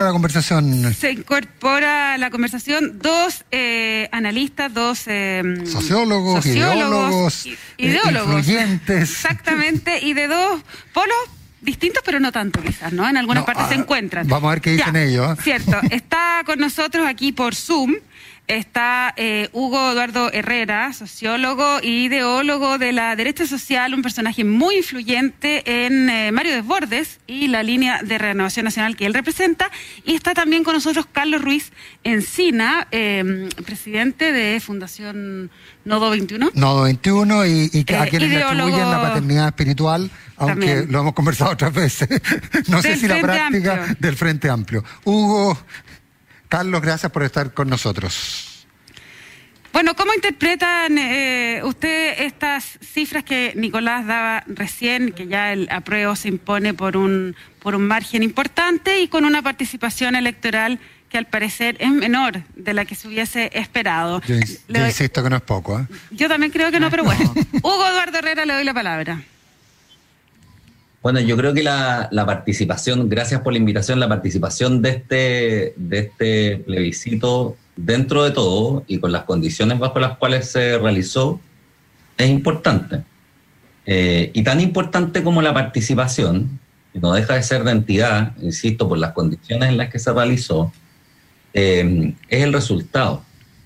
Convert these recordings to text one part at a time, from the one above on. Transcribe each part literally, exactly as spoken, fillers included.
la conversación? Se incorpora a la conversación dos eh, analistas, dos eh, sociólogos, sociólogos, ideólogos, ideólogos, influyentes. Exactamente, y de dos polos distintos, pero no tanto quizás, ¿no? En algunas no, partes ah, se encuentran. Vamos a ver qué dicen ya, ellos. Cierto, está con nosotros aquí por Zoom. Está eh, Hugo Eduardo Herrera, sociólogo e ideólogo de la derecha social, un personaje muy influyente en eh, Mario Desbordes y la línea de Renovación Nacional que él representa. Y está también con nosotros Carlos Ruiz Encina, eh, presidente de Fundación Nodo veintiuno. Nodo veintiuno y, y que, eh, a quienes le atribuyen la paternidad espiritual, aunque también lo hemos conversado otras veces. No sé si la práctica amplio. del Frente Amplio. Hugo, Carlos, gracias por estar con nosotros. Bueno, ¿cómo interpretan eh, usted estas cifras que Nicolás daba recién, que ya el apruebo se impone por un, por un margen importante y con una participación electoral que al parecer es menor de la que se hubiese esperado? Yo, yo doy... insisto que no es poco, ¿eh? Yo también creo que no, pero bueno. Hugo Eduardo Herrera, le doy la palabra. Bueno, yo creo que la, la participación, gracias por la invitación, la participación de este, de este plebiscito, dentro de todo y con las condiciones bajo las cuales se realizó, es importante. Eh, y tan importante como la participación, que no deja de ser de entidad, insisto, por las condiciones en las que se realizó, eh, es el resultado.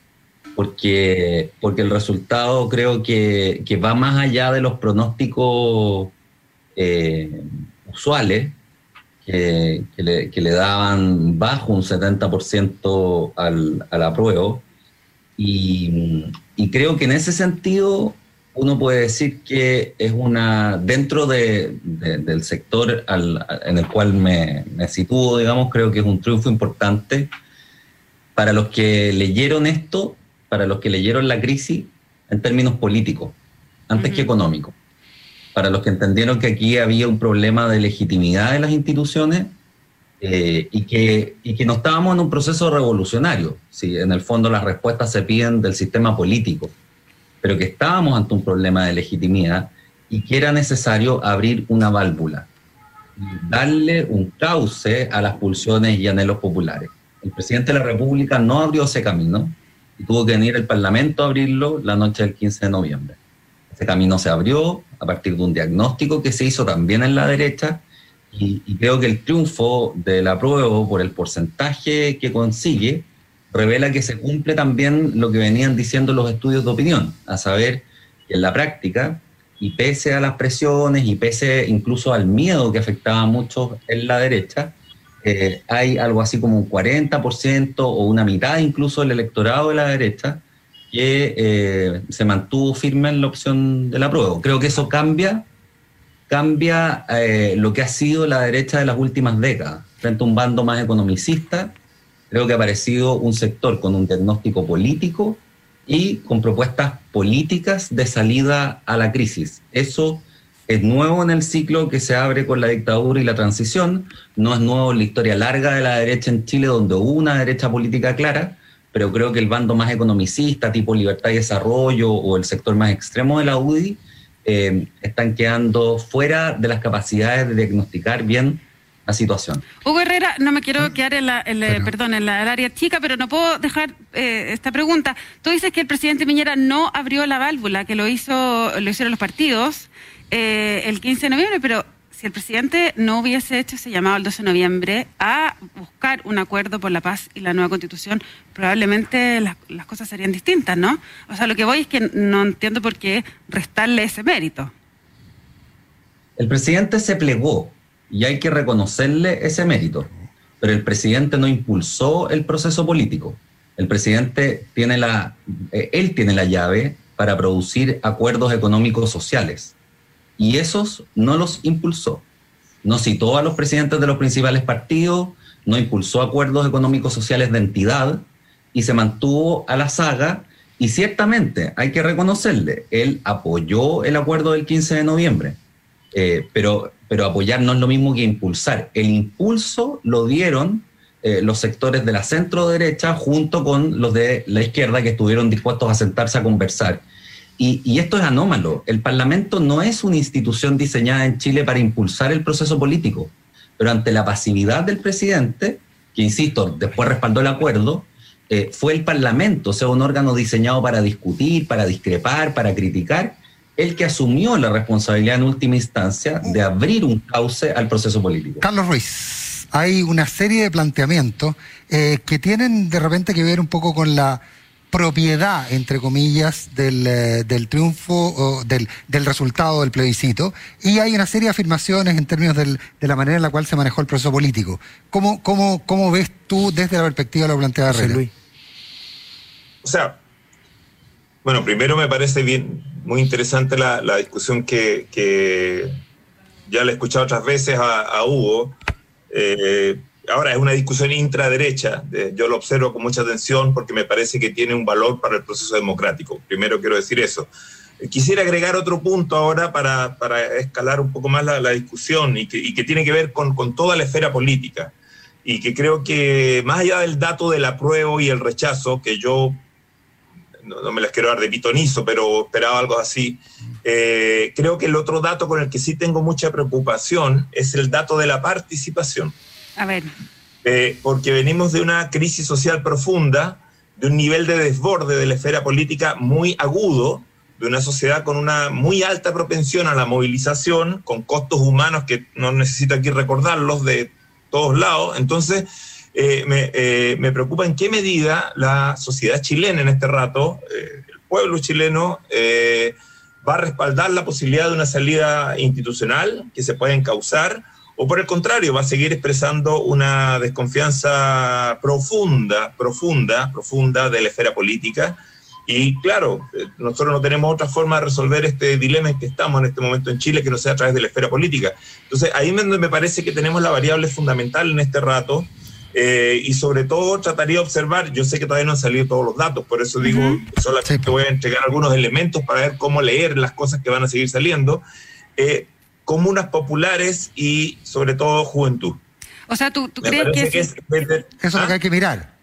Porque, porque el resultado creo que, que va más allá de los pronósticos Eh, usuales que, que, le, que le daban bajo un setenta por ciento al, al apruebo y, y creo que en ese sentido uno puede decir que es una, dentro de, de, del sector al, en el cual me, me sitúo, digamos, creo que es un triunfo importante para los que leyeron esto, para los que leyeron la crisis en términos políticos, antes uh-huh. que económicos. Para los que entendieron que aquí había un problema de legitimidad de las instituciones eh, y, que, y que no estábamos en un proceso revolucionario. Sí, en el fondo las respuestas se piden del sistema político, pero que estábamos ante un problema de legitimidad y que era necesario abrir una válvula y darle un cauce a las pulsiones y anhelos populares. El presidente de la República no abrió ese camino y tuvo que venir el Parlamento a abrirlo la noche del quince de noviembre. Ese camino se abrió a partir de un diagnóstico que se hizo también en la derecha y, y creo que el triunfo del apruebo por el porcentaje que consigue revela que se cumple también lo que venían diciendo los estudios de opinión, a saber que en la práctica, y pese a las presiones y pese incluso al miedo que afectaba a muchos en la derecha, eh, hay algo así como un cuarenta por ciento o una mitad incluso del electorado de la derecha que eh, se mantuvo firme en la opción del apruebo. Creo que eso cambia, cambia eh, lo que ha sido la derecha de las últimas décadas. Frente a un bando más economicista, creo que ha aparecido un sector con un diagnóstico político y con propuestas políticas de salida a la crisis. Eso es nuevo en el ciclo que se abre con la dictadura y la transición, no es nuevo en la historia larga de la derecha en Chile, donde hubo una derecha política clara, pero creo que el bando más economicista, tipo Libertad y Desarrollo, o el sector más extremo de la U D I, eh, están quedando fuera de las capacidades de diagnosticar bien la situación. Hugo Herrera, no me quiero quedar en la, en la, pero, perdón, en la, el área chica, pero no puedo dejar eh, esta pregunta. Tú dices que el presidente Piñera no abrió la válvula, que lo hizo, lo hicieron los partidos eh, el quince de noviembre, pero si el presidente no hubiese hecho ese llamado el doce de noviembre a buscar un acuerdo por la paz y la nueva constitución, probablemente las, las cosas serían distintas, ¿no? O sea, lo que voy es que no entiendo por qué restarle ese mérito. El presidente se plegó y hay que reconocerle ese mérito, pero el presidente no impulsó el proceso político. El presidente tiene la, eh, él tiene la llave para producir acuerdos económicos sociales. Y esos no los impulsó. No citó a los presidentes de los principales partidos, no impulsó acuerdos económicos sociales de entidad y se mantuvo a la saga. Y ciertamente, hay que reconocerle, él apoyó el acuerdo del quince de noviembre, eh, pero, pero apoyar no es lo mismo que impulsar. El impulso lo dieron eh, los sectores de la centro-derecha junto con los de la izquierda que estuvieron dispuestos a sentarse a conversar. Y, y esto es anómalo. El Parlamento no es una institución diseñada en Chile para impulsar el proceso político, pero ante la pasividad del presidente, que insisto, después respaldó el acuerdo, eh, fue el Parlamento, o sea, un órgano diseñado para discutir, para discrepar, para criticar, el que asumió la responsabilidad en última instancia de abrir un cauce al proceso político. Carlos Ruiz, hay una serie de planteamientos eh, que tienen de repente que ver un poco con la propiedad, entre comillas, del, eh, del triunfo, o del, del resultado del plebiscito, y hay una serie de afirmaciones en términos del, de la manera en la cual se manejó el proceso político. ¿Cómo, cómo, cómo ves tú desde la perspectiva de lo planteado Herrera? Luis. O sea, bueno, primero me parece bien, muy interesante la, la discusión que, que ya la he escuchado otras veces a, a Hugo. Eh, ahora es una discusión intraderecha, eh, yo lo observo con mucha atención porque me parece que tiene un valor para el proceso democrático. Primero quiero decir eso. Eh, quisiera agregar otro punto ahora para, para escalar un poco más la, la discusión y que, y que tiene que ver con, con toda la esfera política. Y que creo que más allá del dato del apruebo y el rechazo, que yo no, no me las quiero dar de pitonizo, pero esperaba algo así, eh, creo que el otro dato con el que sí tengo mucha preocupación es el dato de la participación. A ver. Eh, porque venimos de una crisis social profunda, de un nivel de desborde de la esfera política muy agudo, de una sociedad con una muy alta propensión a la movilización, con costos humanos que no necesito aquí recordarlos de todos lados. Entonces, eh, me, eh, me preocupa en qué medida la sociedad chilena en este rato, eh, el pueblo chileno, eh, va a respaldar la posibilidad de una salida institucional que se pueda encauzar, o por el contrario, va a seguir expresando una desconfianza profunda, profunda, profunda de la esfera política. Y claro, nosotros no tenemos otra forma de resolver este dilema en que estamos en este momento en Chile que no sea a través de la esfera política. Entonces, ahí me, me parece que tenemos la variable fundamental en este rato, eh, y sobre todo trataría de observar, yo sé que todavía no han salido todos los datos, por eso digo, uh-huh. solamente sí. voy a entregar algunos elementos para ver cómo leer las cosas que van a seguir saliendo. Eh, comunas populares y sobre todo juventud. O sea, ¿tú, tú crees que, que es... es... Eso es lo que hay que mirar.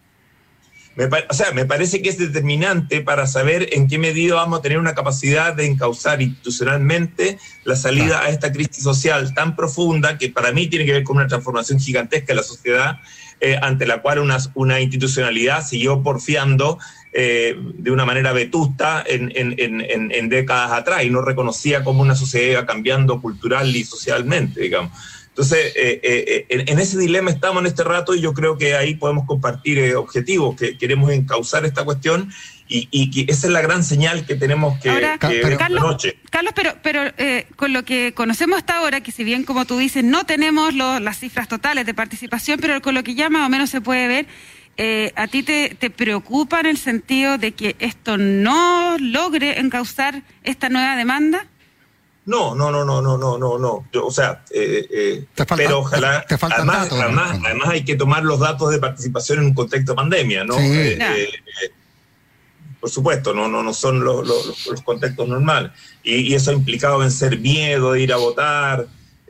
Me, o sea, me parece que es determinante para saber en qué medida vamos a tener una capacidad de encauzar institucionalmente la salida claro. a esta crisis social tan profunda que para mí tiene que ver con una transformación gigantesca de la sociedad, eh, ante la cual una, una institucionalidad siguió porfiando Eh, de una manera vetusta en, en, en, en décadas atrás y no reconocía cómo una sociedad iba cambiando cultural y socialmente, digamos. Entonces, eh, eh, en, en ese dilema estamos en este rato y yo creo que ahí podemos compartir eh, objetivos, que queremos encauzar esta cuestión y, y que esa es la gran señal que tenemos que, ahora, que pero, Carlos, noche. Carlos, pero, pero eh, con lo que conocemos hasta ahora, que si bien, como tú dices, no tenemos lo, las cifras totales de participación, pero con lo que ya más o menos se puede ver, Eh, ¿a ti te, te preocupa en el sentido de que esto no logre encauzar esta nueva demanda? No, no, no, no, no, no, no, no. Yo, o sea, eh, eh, falta, pero ojalá. Te, te además, datos, además, ¿no? además hay que tomar los datos de participación en un contexto de pandemia, ¿no? Sí. Eh, eh, eh, por supuesto, no, no, no son los, los, los contextos normales. Y, y eso ha implicado vencer miedo, de ir a votar,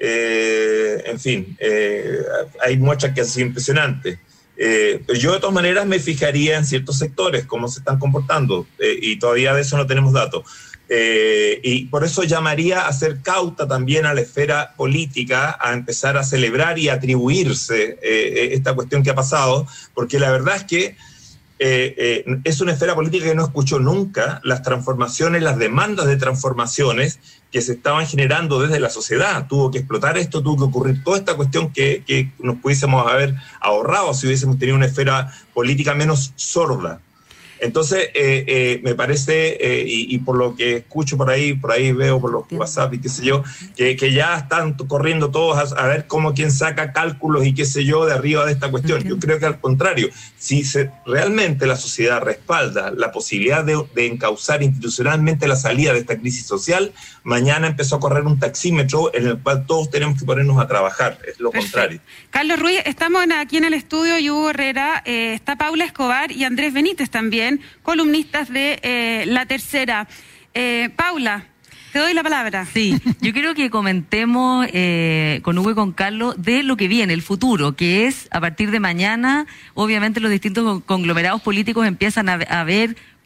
eh, en fin, eh, hay muestras que han sido impresionantes. Eh, yo de todas maneras me fijaría en ciertos sectores, cómo se están comportando, eh, y todavía de eso no tenemos datos. Eh, y por eso llamaría a ser cauta también a la esfera política, a empezar a celebrar y atribuirse eh, esta cuestión que ha pasado, porque la verdad es que eh, eh, es una esfera política que no escuchó nunca las transformaciones, las demandas de transformaciones que se estaban generando desde la sociedad. Tuvo que explotar esto, tuvo que ocurrir toda esta cuestión que, que nos pudiésemos haber ahorrado si hubiésemos tenido una esfera política menos sorda. Entonces, eh, eh, me parece, eh, y, y por lo que escucho por ahí, por ahí veo por los WhatsApp y qué sé yo, que, que ya están corriendo todos a, a ver cómo quién saca cálculos y qué sé yo de arriba de esta cuestión. Yo creo que al contrario, si se, realmente la sociedad respalda la posibilidad de, de encauzar institucionalmente la salida de esta crisis social, mañana empezó a correr un taxímetro en el cual todos tenemos que ponernos a trabajar, es lo Perfecto. Contrario. Carlos Ruiz, estamos aquí en el estudio, y Hugo Herrera, eh, está Paula Escobar y Andrés Benítez también, columnistas de eh, La Tercera. Eh, Paula, te doy la palabra. Sí, yo quiero que comentemos eh, con Hugo y con Carlos de lo que viene, el futuro, que es a partir de mañana, obviamente los distintos conglomerados políticos empiezan a, a ver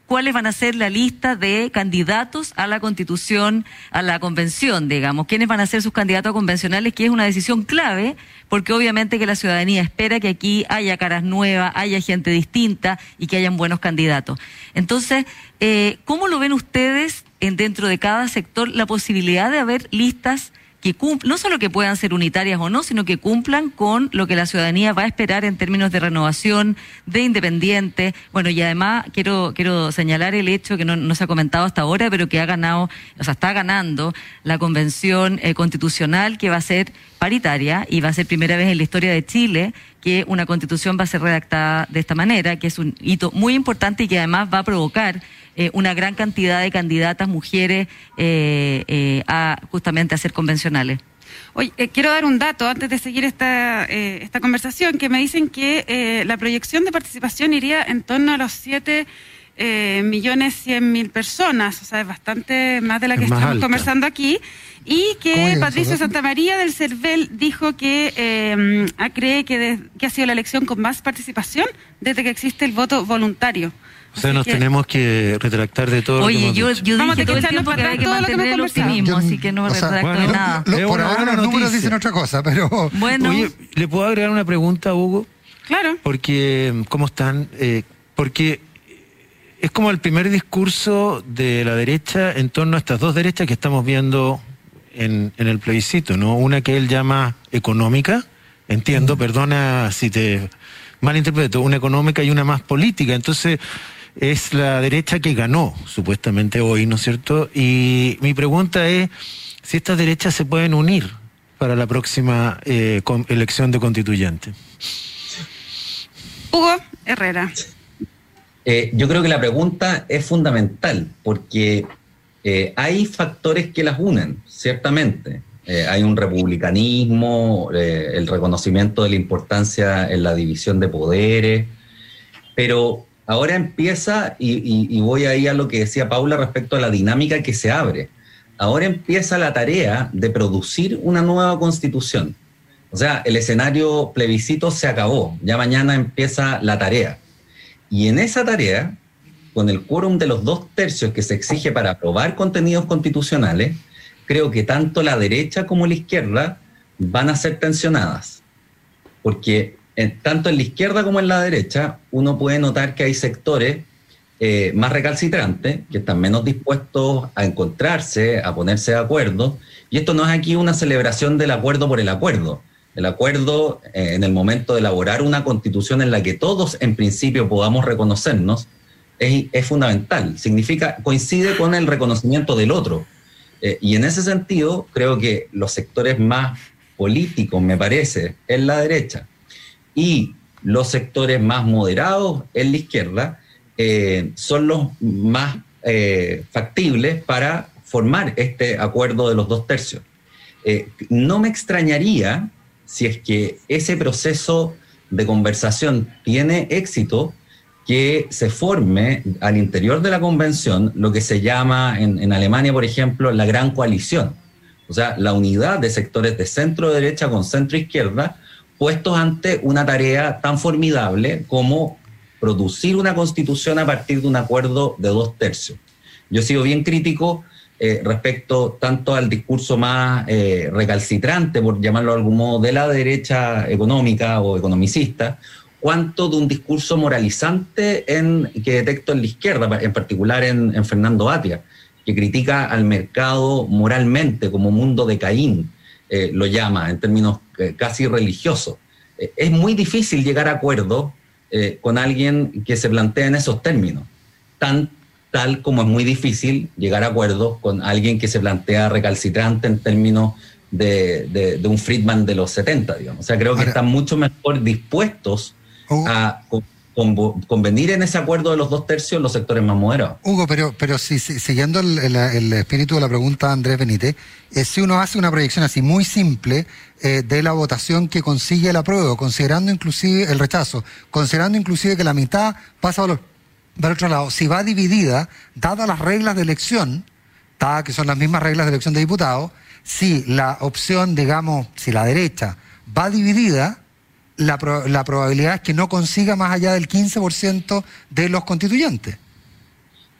cuáles van a ser la lista de candidatos a la Constitución, a la convención, digamos, quiénes van a ser sus candidatos convencionales, que es una decisión clave, porque obviamente que la ciudadanía espera que aquí haya caras nuevas, haya gente distinta y que hayan buenos candidatos. Entonces, eh, ¿cómo lo ven ustedes en dentro de cada sector la posibilidad de haber listas que cumplan, no solo que puedan ser unitarias o no, sino que cumplan con lo que la ciudadanía va a esperar en términos de renovación, de independiente? Bueno, y además quiero quiero señalar el hecho que no, no se ha comentado hasta ahora, pero que ha ganado, o sea, está ganando la convención eh, constitucional, que va a ser paritaria y va a ser primera vez en la historia de Chile que una constitución va a ser redactada de esta manera, que es un hito muy importante y que además va a provocar eh, una gran cantidad de candidatas mujeres eh, eh, a justamente a ser convencionales. Oye, eh, quiero dar un dato antes de seguir esta eh, esta conversación, que me dicen que eh, la proyección de participación iría en torno a los siete eh, millones cien mil personas, o sea, es bastante más de la que estamos alta. conversando aquí, y que Patricio Santamaría del CERVEL dijo que eh, cree que, de, que ha sido la elección con más participación desde que existe el voto voluntario. O sea, nos que... tenemos que retractar de todo. Oye, lo que yo, yo Vamos dije todo el tiempo que hay que mantener el optimismo, yo, así que no me retracto sea, de bueno, nada. Lo, lo, por ahora los números dicen otra cosa, pero... Bueno. Oye, ¿le puedo agregar una pregunta, Hugo? Claro. Porque, ¿cómo están? Eh, porque es como el primer discurso de la derecha en torno a estas dos derechas que estamos viendo en, en el plebiscito, ¿no? Una que él llama económica, entiendo, mm. perdona si te malinterpreto, una económica y una más política. Entonces... es la derecha que ganó, supuestamente hoy, ¿no es cierto? Y mi pregunta es si estas derechas se pueden unir para la próxima eh, con, elección de constituyente. Hugo Herrera. Eh, yo creo que la pregunta es fundamental, porque eh, hay factores que las unen, ciertamente. Eh, hay un republicanismo, eh, el reconocimiento de la importancia en la división de poderes, pero... ahora empieza, y, y, y voy ahí a lo que decía Paula respecto a la dinámica que se abre, ahora empieza la tarea de producir una nueva constitución. O sea, el escenario plebiscito se acabó, ya mañana empieza la tarea. Y en esa tarea, con el quórum de los dos tercios que se exige para aprobar contenidos constitucionales, creo que tanto la derecha como la izquierda van a ser tensionadas. Porque... En, tanto en la izquierda como en la derecha, uno puede notar que hay sectores eh, más recalcitrantes, que están menos dispuestos a encontrarse, a ponerse de acuerdo, y esto no es aquí una celebración del acuerdo por el acuerdo. El acuerdo, eh, en el momento de elaborar una constitución en la que todos en principio podamos reconocernos, es, es fundamental. Significa, coincide con el reconocimiento del otro. Eh, y en ese sentido, creo que los sectores más políticos, me parece, en la derecha, y los sectores más moderados en la izquierda eh, son los más eh, factibles para formar este acuerdo de los dos tercios. Eh, no me extrañaría si es que ese proceso de conversación tiene éxito, que se forme al interior de la convención lo que se llama en, en Alemania, por ejemplo, la gran coalición. O sea, la unidad de sectores de centro-derecha con centro-izquierda puestos ante una tarea tan formidable como producir una constitución a partir de un acuerdo de dos tercios. Yo he sido bien crítico eh, respecto tanto al discurso más eh, recalcitrante, por llamarlo de algún modo, de la derecha económica o economicista, cuanto de un discurso moralizante en, que detecto en la izquierda, en particular en, en Fernando Batia, que critica al mercado moralmente como mundo de Caín. Eh, lo llama en términos eh, casi religiosos. Eh, es muy difícil llegar a acuerdo eh, con alguien que se plantea en esos términos, tan tal como es muy difícil llegar a acuerdo con alguien que se plantea recalcitrante en términos de, de, de un Friedman de los setenta, digamos. O sea, creo que Ahora, están mucho mejor dispuestos uh, a con, convenir en ese acuerdo de los dos tercios los sectores más moderados. Hugo, pero, pero si, si, siguiendo el, el, el espíritu de la pregunta de Andrés Benítez, eh, si uno hace una proyección así muy simple eh, de la votación que consigue el apruebo, considerando inclusive el rechazo, considerando inclusive que la mitad pasa a los, para otro lado, si va dividida, dadas las reglas de elección, dadas que son las mismas reglas de elección de diputados, si la opción, digamos, si la derecha va dividida, La, pro, la probabilidad es que no consiga más allá del quince por ciento de los constituyentes.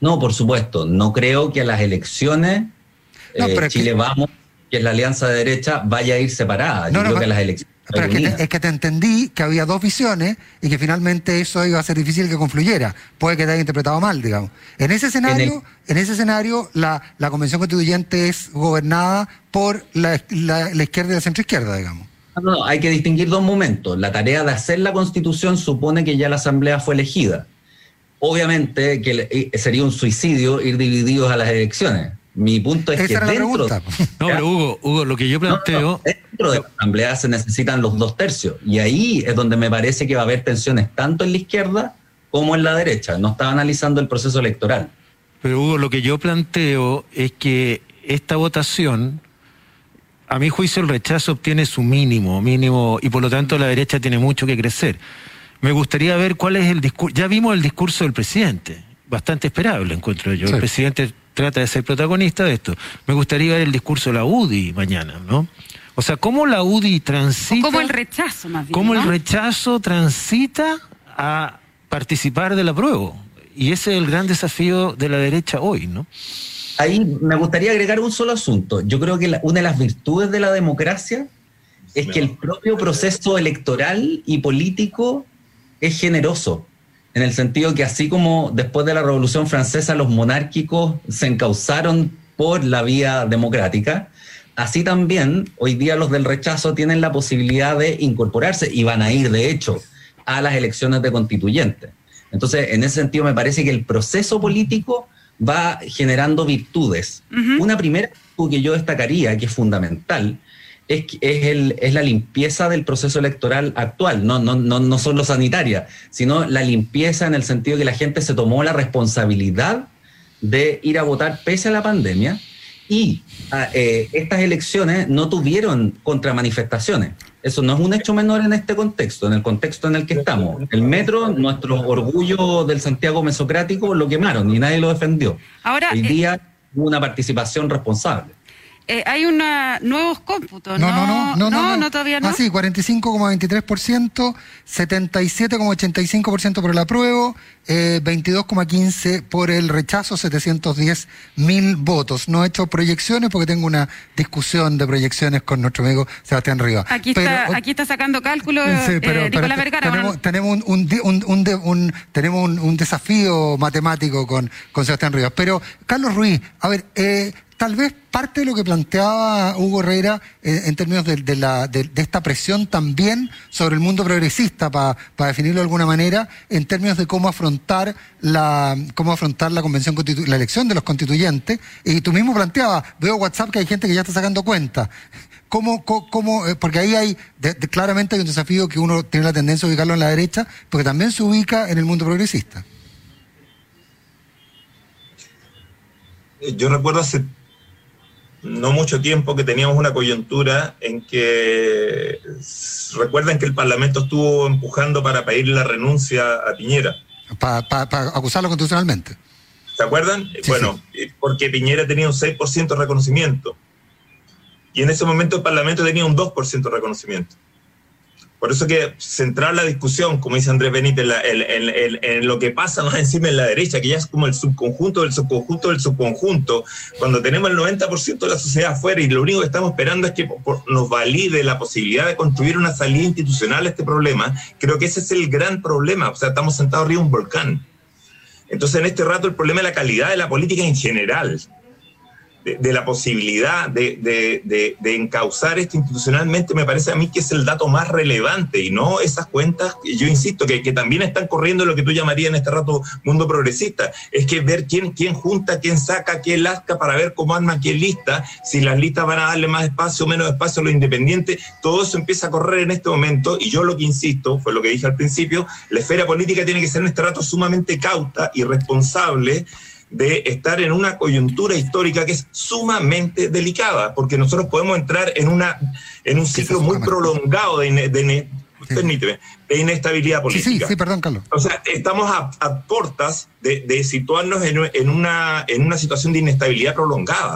No, por supuesto. No creo que a las elecciones no, eh, Chile que... Vamos, que es la alianza de derecha, vaya a ir separada. Yo no, creo no, que a las elecciones... Pero es que, te, es que te entendí que había dos visiones y que finalmente eso iba a ser difícil que confluyera. Puede que te haya interpretado mal, digamos. En ese escenario, en, el... en ese escenario la, la Convención Constituyente es gobernada por la, la, la izquierda y la centroizquierda, digamos. No, no, hay que distinguir dos momentos. La tarea de hacer la Constitución supone que ya la Asamblea fue elegida. Obviamente que sería un suicidio ir divididos a las elecciones. Mi punto es Esa que dentro... No, pero Hugo, Hugo, lo que yo planteo... No, no, dentro de la Asamblea se necesitan los dos tercios. Y ahí es donde me parece que va a haber tensiones tanto en la izquierda como en la derecha. No estaba analizando el proceso electoral. Pero Hugo, lo que yo planteo es que esta votación, a mi juicio el rechazo obtiene su mínimo, mínimo, y por lo tanto la derecha tiene mucho que crecer. Me gustaría ver cuál es el discurso... Ya vimos el discurso del presidente, bastante esperable, encuentro yo. Sí. El presidente trata de ser protagonista de esto. Me gustaría ver el discurso de la U D I mañana, ¿no? O sea, cómo la U D I transita... Cómo el rechazo, más bien, Cómo ¿no? el rechazo transita a participar del apruebo. Y ese es el gran desafío de la derecha hoy, ¿no? Ahí me gustaría agregar un solo asunto. Yo creo que la, una de las virtudes de la democracia es que el propio proceso electoral y político es generoso. En el sentido que así como después de la Revolución Francesa los monárquicos se encauzaron por la vía democrática, así también hoy día los del rechazo tienen la posibilidad de incorporarse y van a ir, de hecho, a las elecciones de constituyentes. Entonces, en ese sentido me parece que el proceso político va generando virtudes. Uh-huh. Una primera virtud que yo destacaría, que es fundamental, Es, es, el, es la limpieza del proceso electoral actual, no, no, no, no solo sanitaria, sino la limpieza en el sentido que la gente se tomó la responsabilidad de ir a votar pese a la pandemia y eh, estas elecciones no tuvieron contramanifestaciones. Eso no es un hecho menor en este contexto, en el contexto en el que estamos. El metro, nuestro orgullo del Santiago mesocrático, lo quemaron y nadie lo defendió. Ahora, Hoy día hubo una participación responsable. Eh, hay una, nuevos cómputos, ¿no? No, no, no, no, no, no, no todavía no. Ah, sí, cuarenta y cinco coma veintitrés por ciento, setenta y siete coma ochenta y cinco por ciento por el apruebo, eh, veintidós coma quince por el rechazo, setecientos diez mil votos. No he hecho proyecciones porque tengo una discusión de proyecciones con nuestro amigo Sebastián Rivas. Aquí pero, está, aquí está sacando cálculos sí, pero, eh, Nicolás pero Vergara. Tenemos, bueno. tenemos un, un, un, un, un, un tenemos un, un desafío matemático con, con Sebastián Rivas. Pero, Carlos Ruiz, a ver, eh, tal vez parte de lo que planteaba Hugo Herrera eh, en términos de, de, la, de, de esta presión también sobre el mundo progresista, para pa definirlo de alguna manera, en términos de cómo afrontar la cómo afrontar la convención constitu la elección de los constituyentes. Y tú mismo planteabas, veo WhatsApp que hay gente que ya está sacando cuenta. ¿Cómo, cómo, cómo eh, porque ahí hay, de, de, claramente hay un desafío que uno tiene la tendencia a ubicarlo en la derecha, porque también se ubica en el mundo progresista. Yo recuerdo hace no mucho tiempo que teníamos una coyuntura en que recuerdan que el Parlamento estuvo empujando para pedir la renuncia a Piñera. Para pa, pa acusarlo constitucionalmente. ¿Se acuerdan? Sí, bueno, sí. Porque Piñera tenía un seis por ciento de reconocimiento. Y en ese momento el Parlamento tenía un dos por ciento de reconocimiento. Por eso que centrar la discusión, como dice Andrés Benítez, en, en, en, en lo que pasa más encima en la derecha, que ya es como el subconjunto del subconjunto del subconjunto, cuando tenemos el noventa por ciento de la sociedad afuera y lo único que estamos esperando es que nos valide la posibilidad de construir una salida institucional a este problema, creo que ese es el gran problema. O sea, estamos sentados arriba de un volcán. Entonces, en este rato, el problema es la calidad de la política en general. De, de la posibilidad de, de, de, de encauzar esto institucionalmente, me parece a mí que es el dato más relevante y no esas cuentas, yo insisto, que, que también están corriendo lo que tú llamarías en este rato mundo progresista, es que ver quién, quién junta, quién saca, quién lasca para ver cómo arma quién lista, si las listas van a darle más espacio o menos espacio a los independientes, todo eso empieza a correr en este momento y yo lo que insisto, fue lo que dije al principio, la esfera política tiene que ser en este rato sumamente cauta y responsable de estar en una coyuntura histórica que es sumamente delicada, porque nosotros podemos entrar en una en un ciclo muy prolongado de, de, de, sí. permíteme, de inestabilidad política. Sí, sí, sí, perdón, Carlos. O sea, estamos a, a portas de, de situarnos en, en, una, en una situación de inestabilidad prolongada.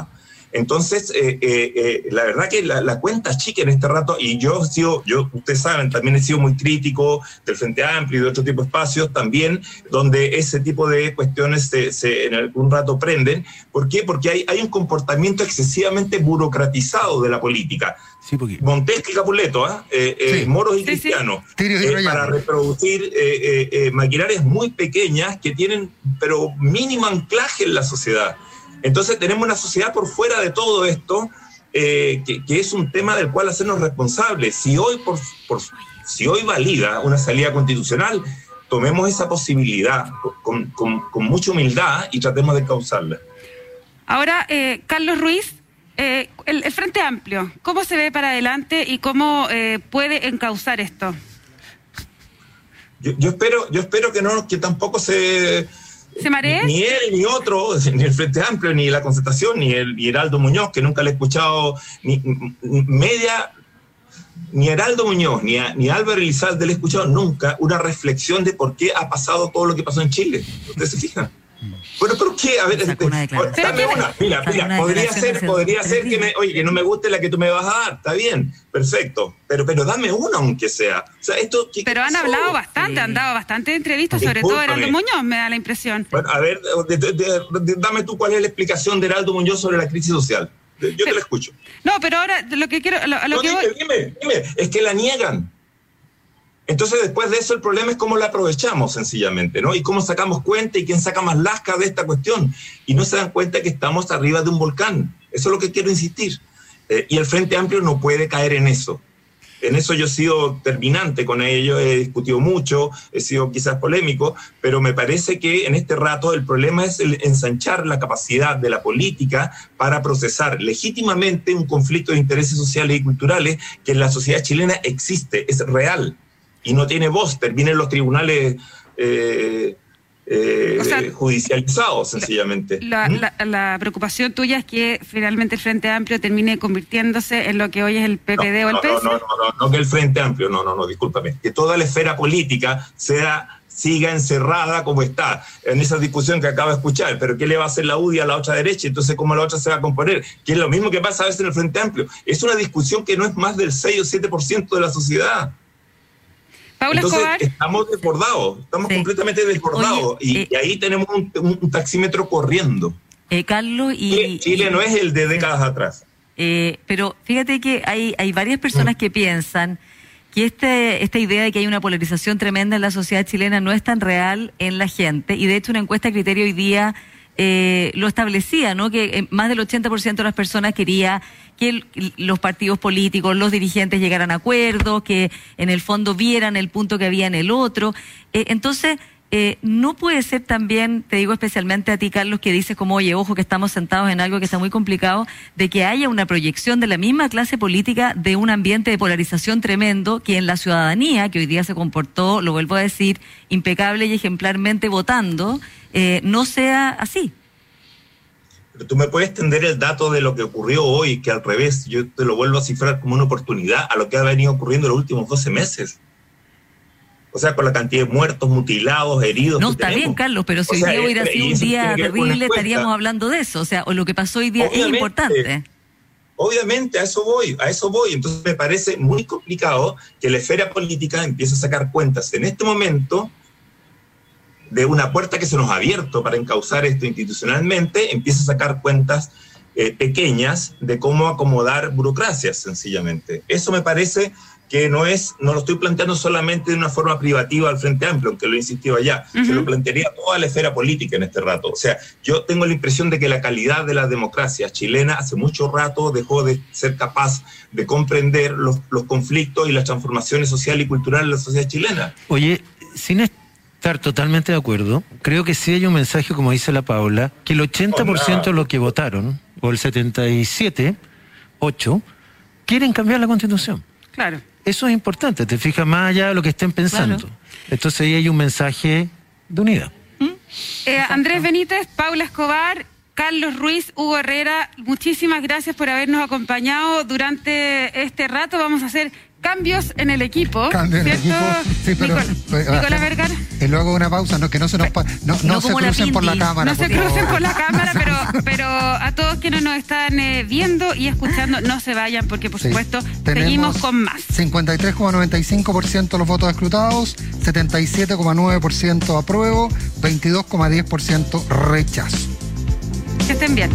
Entonces, eh, eh, eh, la verdad que la, la cuenta es chica en este rato, y yo he sido, yo, ustedes saben, también he sido muy crítico del Frente Amplio y de otro tipo de espacios también, donde ese tipo de cuestiones se, se en algún rato prenden. ¿Por qué? Porque hay, hay un comportamiento excesivamente burocratizado de la política. Sí, porque... Montesquieu y Capuleto, ¿eh? Eh, eh, Sí. moros y Sí, cristianos, sí. eh, para reproducir eh, eh, eh, maquinarias muy pequeñas que tienen, pero mínimo anclaje en la sociedad. Entonces tenemos una sociedad por fuera de todo esto, eh, que, que es un tema del cual hacernos responsables. Si hoy, por, por, si hoy valida una salida constitucional, tomemos esa posibilidad con, con, con mucha humildad y tratemos de causarla. Ahora, eh, Carlos Ruiz, eh, el, el Frente Amplio, ¿cómo se ve para adelante y cómo eh, puede encauzar esto? Yo, yo espero, yo espero que no, que tampoco se... ¿Se maree? Ni él, ni otro, ni el Frente Amplio, ni la Concertación, ni el ni Heraldo Muñoz, que nunca le he escuchado, ni media, ni Heraldo Muñoz, ni, a, ni Álvaro Elizalde le he escuchado nunca una reflexión de por qué ha pasado todo lo que pasó en Chile. ¿Ustedes se fijan? Bueno, ¿pero qué? A ver, este, una dame una. Mira, mira, una podría ser, podría ser que me, oye, que no me guste la que tú me vas a dar, está bien, perfecto, pero, pero dame una aunque sea. O sea, esto, ¿qué, Pero qué han pasó? hablado bastante, Sí. han dado bastante entrevistas, sobre Discúlpame. todo Heraldo Muñoz, me da la impresión. Bueno, a ver, de, de, de, de, dame tú cuál es la explicación de Heraldo Muñoz sobre la crisis social. Yo te la escucho. No, pero ahora lo que quiero, lo, a lo No, que dime, voy... dime, dime, es que la niegan. Entonces, después de eso, el problema es cómo la aprovechamos, sencillamente, ¿no? Y cómo sacamos cuenta y quién saca más lasca de esta cuestión. Y no se dan cuenta que estamos arriba de un volcán. Eso es lo que quiero insistir. Eh, y el Frente Amplio no puede caer en eso. En eso yo he sido terminante con ello, he discutido mucho, he sido quizás polémico, pero me parece que en este rato el problema es el ensanchar la capacidad de la política para procesar legítimamente un conflicto de intereses sociales y culturales que en la sociedad chilena existe, es real. Y no tiene voz, termina en los tribunales eh, eh, O sea, judicializados, sencillamente. La, ¿Mm? la, la preocupación tuya es que finalmente el Frente Amplio termine convirtiéndose en lo que hoy es el P P D no, o el no, P S. no, no, no, no, no que el Frente Amplio, no, no, no, discúlpame. Que toda la esfera política sea, siga encerrada como está, en esa discusión que acabo de escuchar. Pero ¿qué le va a hacer la U D I a la otra derecha? Entonces, ¿cómo la otra se va a componer? Que es lo mismo que pasa a veces en el Frente Amplio. Es una discusión que no es más del seis o siete por ciento de la sociedad. Paula Entonces, Escobar. estamos desbordados, estamos Sí. completamente desbordados. Oye, y, eh, y ahí tenemos un, un taxímetro corriendo. Eh, Carlos, y... Chile, Chile y- no es el de décadas atrás. Eh, pero fíjate que hay, hay varias personas que piensan que este, esta idea de que hay una polarización tremenda en la sociedad chilena no es tan real en la gente, y de hecho una encuesta de criterio hoy día eh, lo establecía, ¿no? Que eh, más del ochenta por ciento de las personas quería que el- los partidos políticos, los dirigentes llegaran a acuerdos, que en el fondo vieran el punto que había en el otro. Eh, entonces... Eh, no puede ser también, te digo especialmente a ti, Carlos, que dices como, oye, ojo, que estamos sentados en algo que está muy complicado, de que haya una proyección de la misma clase política de un ambiente de polarización tremendo que en la ciudadanía, que hoy día se comportó, lo vuelvo a decir, impecable y ejemplarmente votando, eh, no sea así. Pero tú me puedes extender el dato de lo que ocurrió hoy, que al revés, yo te lo vuelvo a cifrar como una oportunidad a lo que ha venido ocurriendo en los últimos doce meses. O sea, con la cantidad de muertos, mutilados, heridos. No, que está tenemos. bien, Carlos, pero si O hoy sea, día hubiera eh, sido y un eso día tiene que ver con una terrible, encuesta. estaríamos hablando de eso. O sea, o lo que pasó hoy día es Obviamente. importante. Obviamente, a eso voy, a eso voy. Entonces me parece muy complicado que la esfera política empiece a sacar cuentas en este momento de una puerta que se nos ha abierto para encauzar esto institucionalmente, empiece a sacar cuentas eh, pequeñas de cómo acomodar burocracias, sencillamente. Eso me parece que no es, no lo estoy planteando solamente de una forma privativa al Frente Amplio, aunque lo he insistido allá, Uh-huh. se lo plantearía a toda la esfera política en este rato. O sea, yo tengo la impresión de que la calidad de la democracia chilena hace mucho rato dejó de ser capaz de comprender los, los conflictos y las transformaciones sociales y culturales de la sociedad chilena. Oye, sin estar totalmente de acuerdo, creo que sí hay un mensaje, como dice la Paula, que el ochenta por ciento de los que votaron, o el setenta y siete, ocho, quieren cambiar la Constitución. Claro. Eso es importante, te fijas más allá de lo que estén pensando. Claro. Entonces ahí hay un mensaje de unidad. Eh, Andrés Benítez, Paula Escobar, Carlos Ruiz, Hugo Herrera, muchísimas gracias por habernos acompañado durante este rato. Vamos a hacer cambios en el equipo. Cambios en el ¿cierto? equipo. Sí, pero, Nicol- pero, Nicolás hacemos- Vergara. Y luego una pausa, no, que no se nos pa- no, no, No se como la crucen por la Pindy. cámara. No se por favor. crucen por la cámara, pero, pero a todos quienes nos están eh, viendo y escuchando, no se vayan porque, por Sí. supuesto, Tenemos seguimos con más. cincuenta y tres coma noventa y cinco por ciento los votos escrutados, setenta y siete coma nueve por ciento apruebo, veintidós coma diez por ciento rechazo. Que estén bien.